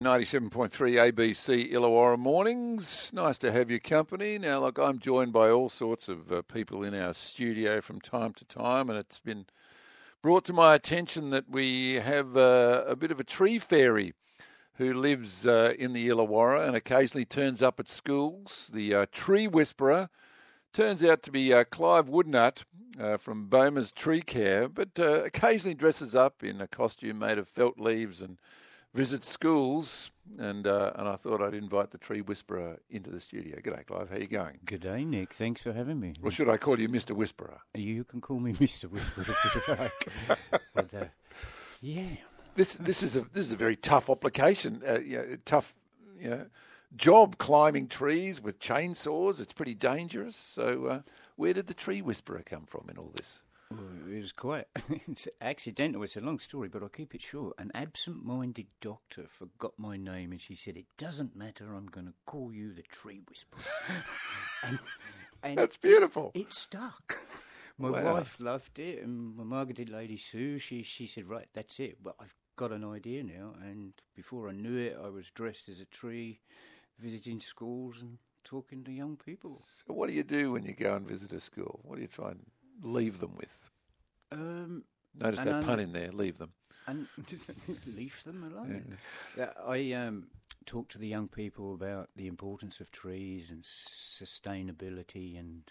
97.3 ABC Illawarra mornings. Nice to have your company. Now, look, I'm joined by all sorts of people in our studio from time to time, and it's been brought to my attention that we have a bit of a tree fairy who lives in the Illawarra and occasionally turns up at schools. The tree whisperer turns out to be Clive Woodnut from Boma's Tree Care, but occasionally dresses up in a costume made of felt leaves and visits schools, and I thought I'd invite the tree whisperer into the studio. G'day, Clive. How you going? G'day, Nick. Thanks for having me. Or should I call you Mr. Whisperer? You can call me Mr. Whisperer if you like. But, yeah. This is a very tough application. Tough job climbing trees with chainsaws. It's pretty dangerous. So where did the tree whisperer come from in all this? Well, it was quite it's accidental. It's a long story, but I'll keep it short. An absent-minded doctor forgot my name, and she said, "It doesn't matter. I'm going to call you the tree whisperer." and That's beautiful. It stuck. My wife loved it, and my Margaret lady Sue, she said, "Right, that's it. But I've got an idea now." And before I knew it, I was dressed as a tree, visiting schools and talking to young people. So what do you do when you go and visit a school? What do you try and leave them with? Notice that pun in there, leave them. And leave them alone. Yeah. I talk to the young people about the importance of trees and sustainability, and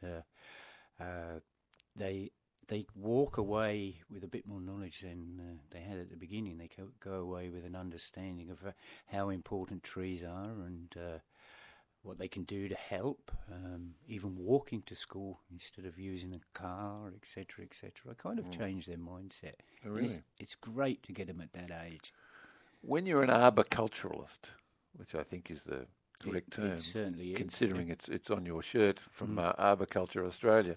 they walk away with a bit more knowledge than they had at the beginning. They go away with an understanding of how important trees are and what they can do to help, even walking to school instead of using a car, etc., etc. I kind of changed their mindset. Oh, really? It's great to get them at that age. When you're an arboriculturalist, which I think is the correct term, it certainly is, considering it's on your shirt from Arboriculture Australia,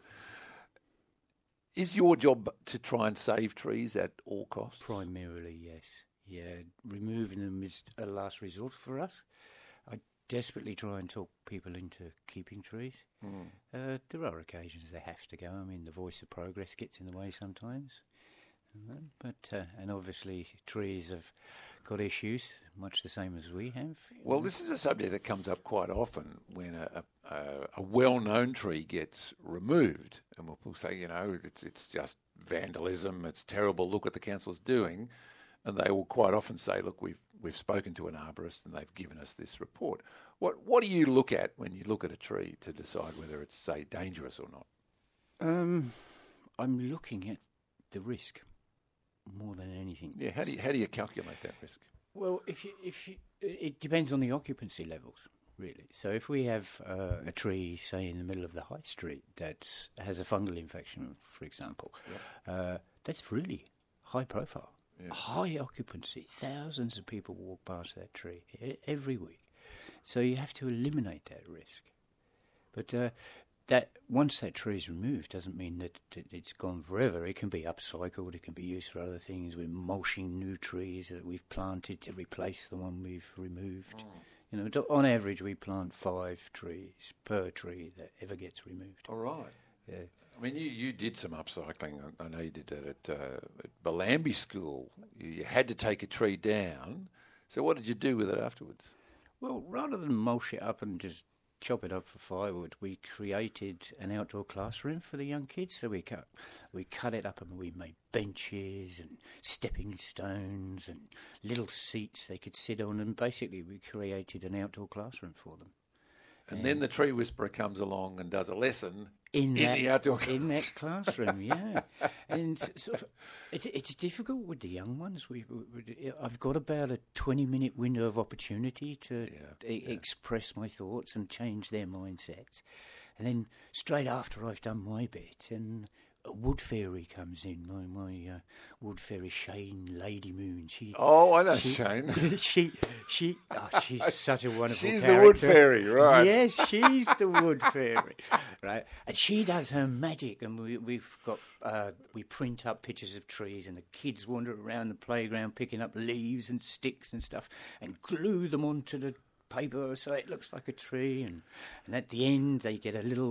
is your job to try and save trees at all costs? Primarily, yes. Yeah, removing them is a last resort for us. Desperately try and talk people into keeping trees. There are occasions they have to go. I mean, the voice of progress gets in the way sometimes. But and obviously trees have got issues, much the same as we have. Well, this is a subject that comes up quite often when a well-known tree gets removed, and we'll say, it's just vandalism, it's terrible, look what the council's doing. And they will quite often say, look, we've spoken to an arborist and they've given us this report. What do you look at when you look at a tree to decide whether it's, say, dangerous or not? I'm looking at the risk more than anything. Yeah, how do you calculate that risk? Well, it depends on the occupancy levels, really. So if we have a tree, say, in the middle of the high street that has a fungal infection, for example, that's really high profile. Yeah. High occupancy. Thousands of people walk past that tree every week. So you have to eliminate that risk. But that once that tree is removed doesn't mean that it's gone forever. It can be upcycled. It can be used for other things. We're mulching new trees that we've planted to replace the one we've removed. On average, we plant 5 trees per tree that ever gets removed. All right. Yeah. I mean, you did some upcycling. I know you did that at Bellambi School. You had to take a tree down. So what did you do with it afterwards? Well, rather than mulch it up and just chop it up for firewood, we created an outdoor classroom for the young kids. So we cut it up and we made benches and stepping stones and little seats they could sit on. And basically we created an outdoor classroom for them. And then the tree whisperer comes along and does a lesson in the outdoor classroom. In that classroom, yeah. And it's difficult with the young ones. I've got about a 20-minute window of opportunity to express my thoughts and change their mindsets. And then straight after I've done my bit, and a wood fairy comes in, my wood fairy Shane Lady Moon. I know Shane. She's such a wonderful She's character. The wood fairy, right? Yes, she's the wood fairy, right? And she does her magic, and we've got we print up pictures of trees, and the kids wander around the playground picking up leaves and sticks and stuff, and glue them onto the paper so it looks like a tree, and at the end they get a little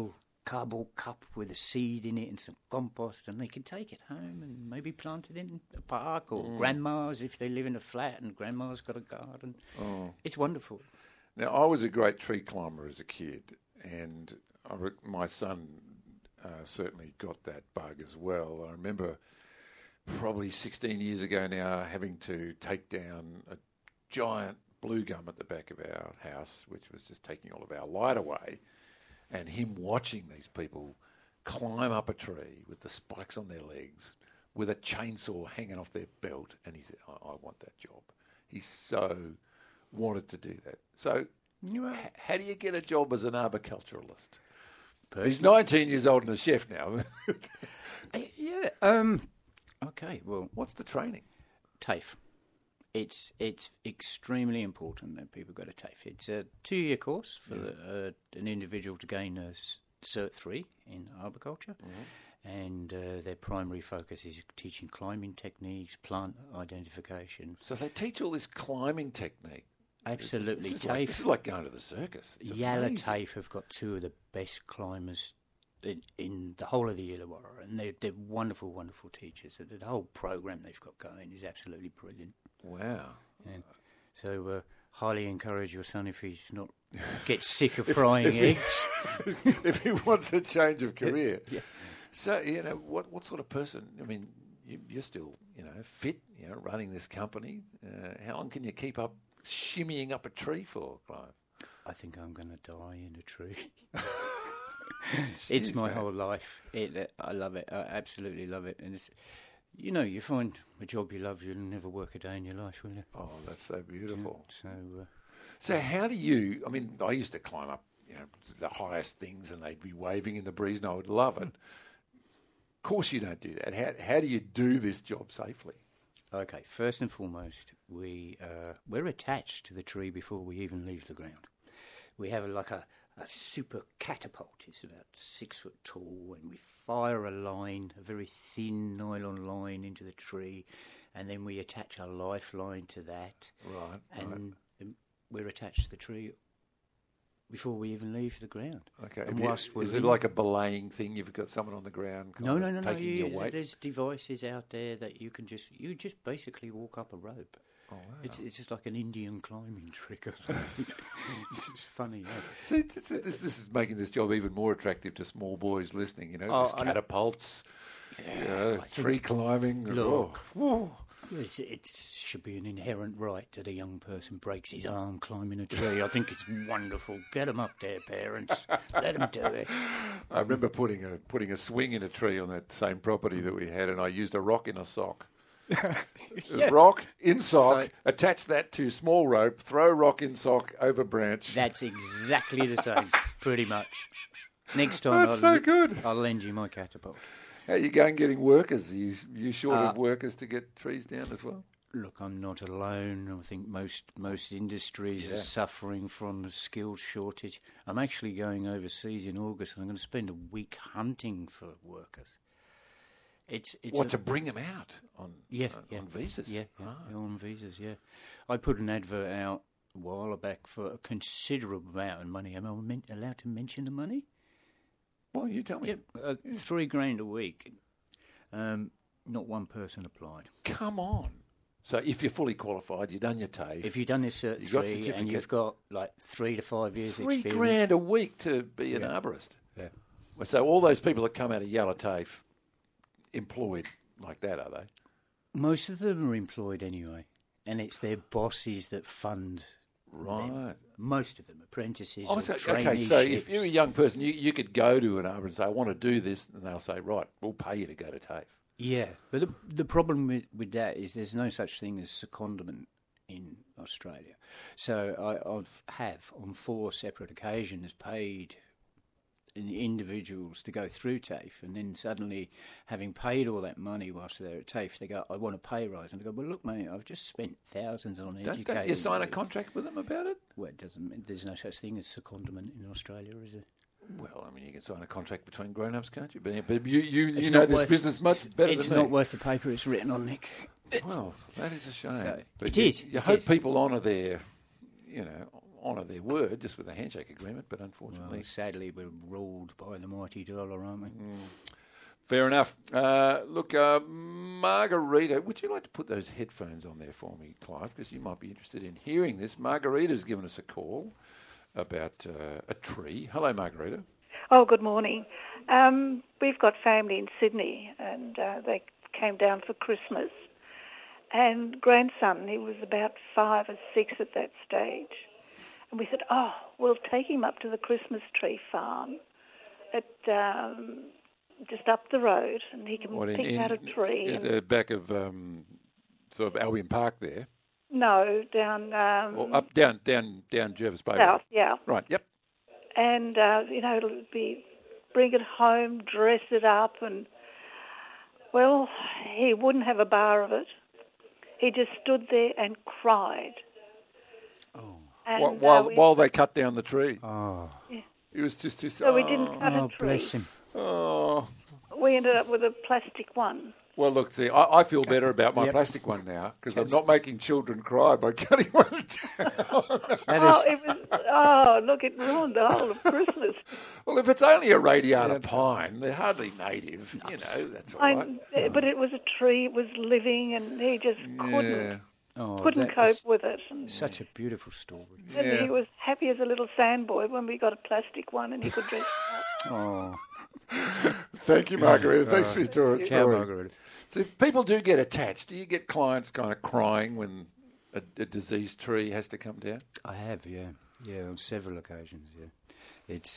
cardboard cup with a seed in it and some compost, and they can take it home and maybe plant it in a park, or grandma's if they live in a flat and grandma's got a garden. It's wonderful. Now, I was a great tree climber as a kid, and my son certainly got that bug as well. I remember probably 16 years ago now having to take down a giant blue gum at the back of our house, which was just taking all of our light away, and him watching these people climb up a tree with the spikes on their legs, with a chainsaw hanging off their belt, and he said, I want that job. He so wanted to do that. So how do you get a job as an arboriculturalist? He's 19 years old and a chef now. Okay, well... What's the training? TAFE. It's extremely important that people go to TAFE. It's a 2-year course for an individual to gain a Cert 3 in arboriculture, and their primary focus is teaching climbing techniques, plant identification. So they teach all this climbing technique? Absolutely. This is like going to the circus. Yala TAFE have got 2 of the best climbers in the whole of the Illawarra, and they're wonderful, wonderful teachers. The whole program they've got going is absolutely brilliant. Wow. And so highly encourage your son if he's not gets sick of frying eggs. If he wants a change of career. Yeah. So, what sort of person, I mean, you're still, fit, running this company. How long can you keep up shimmying up a tree for, Clive? I think I'm going to die in a tree. It's my whole life. I love it. I absolutely love it. And it's, you find a job you love, you'll never work a day in your life, will you? Oh, that's so beautiful. So how do you? I mean, I used to climb up, the highest things, and they'd be waving in the breeze, and I would love it. Of course, you don't do that. How do you do this job safely? Okay, first and foremost, we're attached to the tree before we even leave the ground. We have a super catapult. It's about 6 foot tall, and we fire a very thin nylon line into the tree, and then we attach a lifeline to that. Right. And we're attached to the tree before we even leave the ground. Okay. And is it like a belaying thing? You've got someone on the ground No. taking your weight? There's devices out there that you just basically walk up a rope. Oh, wow. It's just like an Indian climbing trick or something. It's just funny. See, this is making this job even more attractive to small boys listening. There's catapults, tree climbing. Look, it should be an inherent right that a young person breaks his arm climbing a tree. I think it's wonderful. Get them up there, parents. Let them do it. I remember putting a swing in a tree on that same property that we had, and I used a rock in a sock. Rock in sock, attach that to small rope, throw rock in sock over branch. That's exactly the same, pretty much. Next time I'll lend you my catapult. How are you going getting workers? Are you short of workers to get trees down as well? Look, I'm not alone. I think most industries are suffering from a skills shortage. I'm actually going overseas in August, and I'm going to spend a week hunting for workers. It's to bring them out on visas? Yeah, on visas, yeah. I put an advert out a while back for a considerable amount of money. Am I allowed to mention the money? Well, you tell me. Yeah, $3,000 a week. Not one person applied. Come on. So if you're fully qualified, you've done your TAFE. If you've done this Cert 3 and you've got like 3 to 5 years experience. $3,000 a week to be an arborist. Yeah. So all those people that come out of Yala TAFE employed like that, are they? Most of them are employed anyway, and it's their bosses that fund them. Most of them, apprentices or traineeships. Okay, so if you're a young person, you could go to an arborist and say, I want to do this, and they'll say, right, we'll pay you to go to TAFE. Yeah, but the problem with that is there's no such thing as secondment in Australia. So I have, on 4 separate occasions, paid individuals to go through TAFE, and then suddenly, having paid all that money whilst they're at TAFE, they go, I want a pay rise. And I go, well, look, mate, I've just spent thousands on education. Don't you sign a contract with them about it? Well, it doesn't. There's no such thing as secondment in Australia, is there? Well, I mean, you can sign a contract between grown-ups, can't you? But you know this business much better than me. It's not worth the paper it's written on, Nick. Well, that is a shame. So, but it is. You hope people honour their, honour their word just with a handshake agreement, but unfortunately... Well, sadly, we're ruled by the mighty dollar, aren't we? Fair enough. Margarita, would you like to put those headphones on there for me, Clive? Because you might be interested in hearing this. Margarita's given us a call about a tree. Hello, Margarita. Oh, good morning. We've got family in Sydney, and they came down for Christmas. And grandson, he was about 5 or 6 at that stage. And we said, we'll take him up to the Christmas tree farm at just up the road, and he can pick out a tree. At the back of sort of Albion Park there? No, down... down Jervis Bay. South, yeah. Right, yep. And, it'll be... bring it home, dress it up, and... Well, he wouldn't have a bar of it. He just stood there and cried. Oh. And, while they cut down the tree. Oh. Yeah. He was just too... So we didn't cut a tree. Bless him. Oh. We ended up with a plastic one. Well, look, see, I feel better about my plastic one now because I'm not making children cry by cutting one down. It ruined the whole of Christmas. Well, if it's only a radiata pine, they're hardly native. That's all right. But it was a tree, it was living, and he just couldn't cope with it. And such a beautiful story. And he was happy as a little sandboy when we got a plastic one and he could dress it up. Oh. Thank you, Margarita. Thanks for your story. Ciao, Margarita. So people do get attached. Do you get clients kind of crying when a diseased tree has to come down? I have, yeah, on several occasions. Yeah, it's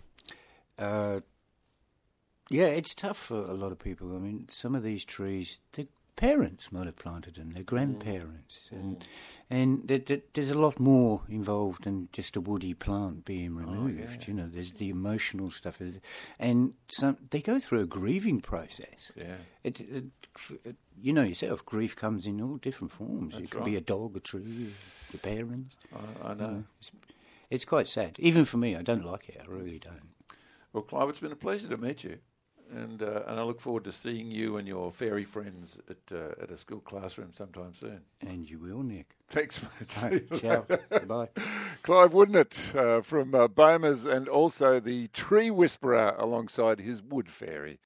it's tough for a lot of people. I mean, some of these trees, their parents might have planted them, their grandparents, and there's a lot more involved than just a woody plant being removed. There's the emotional stuff, and they go through a grieving process. Yeah. You know yourself, grief comes in all different forms. That's it could be a dog, a tree, the parents. I know. It's quite sad. Even for me, I don't like it. I really don't. Well, Clive, it's been a pleasure to meet you. And I look forward to seeing you and your fairy friends at a school classroom sometime soon. And you will, Nick. Thanks, mate. Right, ciao. Goodbye. Clive Woodnett from Bomas, and also the tree whisperer alongside his wood fairy.